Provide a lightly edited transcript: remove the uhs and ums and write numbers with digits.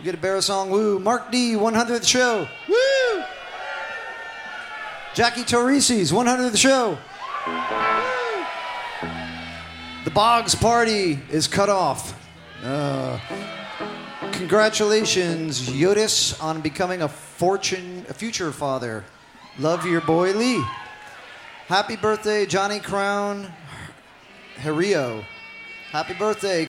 get a bear song. Woo. Mark D, 100th show. Woo. Jackie Torrisi's 100th show. Woo. The Boggs party is cut off. Congratulations, Yodis, on becoming a future father. Love your boy Lee. Happy birthday, Johnny Crown Herio. Happy birthday.